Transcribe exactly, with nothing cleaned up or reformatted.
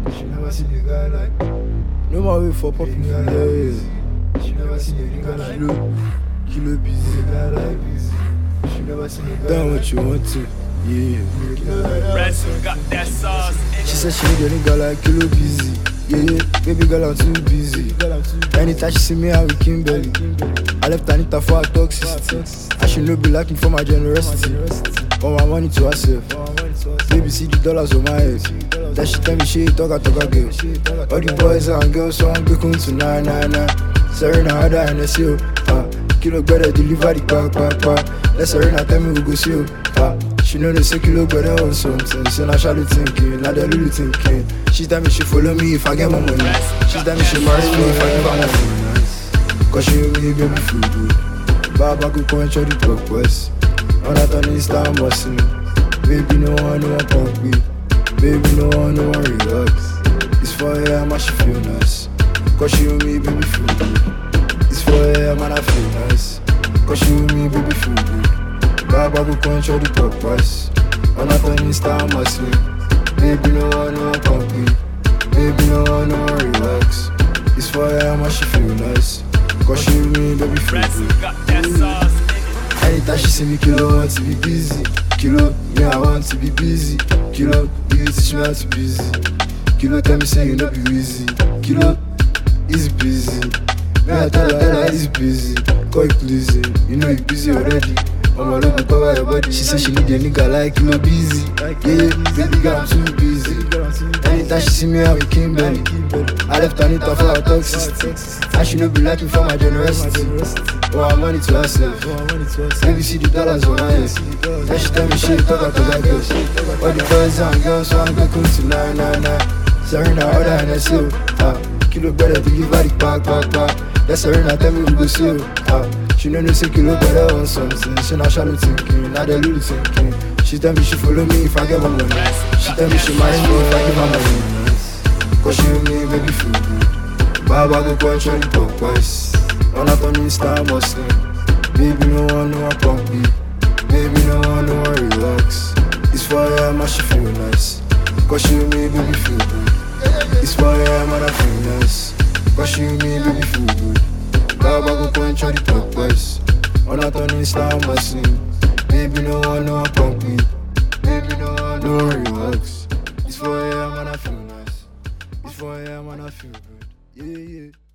She never seen a guy like. No more wait for popping for days. She never seen a nigga like. Kilo, kilo busy. A guy like busy. She never seen a guy Done like. what you want to, yeah. Ransom got that sauce in She it. said she need a nigga like Kilo busy. Yeah, yeah, baby girl I'm too busy. Anytime she see me I'm with Kimberly. I left Anita for her toxicity. I should not be lacking for my generosity. All my money to herself. Baby see the dollars on my head. That she tell me she talk a talk a girl. All the boys and girls so I'm going to nine nine nine. Serena harder and I see you. Uh, Kilo better deliver the car car car. Let Serena tell me we go see you. Uh, She know they say Kilo better on something. So now she thinking, now they really thinking. She tell me she follow me if I get my money. She tell me she marry me if I give her money. Cause she me baby feel good. Baba go come and show the talk boys. On that on Insta I'm bossing. Baby no one no one punk me. Baby no one no one relax. It's for her man she feel nice. Cause she me baby feel good. It's for her man I feel nice. Cause she me baby feel good. Baba go come and show the talk boys. On that on Insta I'm bossing. Baby no one no one punk me. Baby no one no one relax. It's for her man she feel nice. Cause she me baby feel Ransom good. got that sauce in it. Anytime she see me, Kilo want to be busy. Kilo, me I want to be busy. Kilo, you teach me how to be busy. Kilo tell me say you no be easy. Kilo, easy busy. Me I tell her that easy busy. Call you pleasing, you know you busy already. I'm all over cover your body. She say she need a nigga like Kilo busy. Yeah, baby girl I'm too busy. Anytime she see me I'm with Kimberly. I left Anita for her toxicity. I should not be lacking for my generosity. Oh, I'm money to herself. Baby see the dollars on my head. Then she tell me she talk out to that girl. All the boys and girls so I'm going to nine nine nine. Serena order and I see you. uh, Kilo better deliver the pack pack pack. Let Serena tell me we go see you. uh, She know no say Kilo better on something. She not shallow thinking, now they really thinking. She tell me she follow me if I get my money. She tell me she marry me if I give her money. Cause she me baby feel good. Baba go come and show the talk boys. On that on Insta I'm hustling. Baby no one no one punk me. Baby no one no one relax. It's for her man she feel nice. Cause she me baby feel good. It's for her man I feel nice. Cause she me baby feel good. Baba go come and show the talk boys. On that on Insta I'm hustling. Baby no one no one punk me. Baby no one no one relax. It's for her man I feel nice. It's for her man I feel good. Yeah yeah.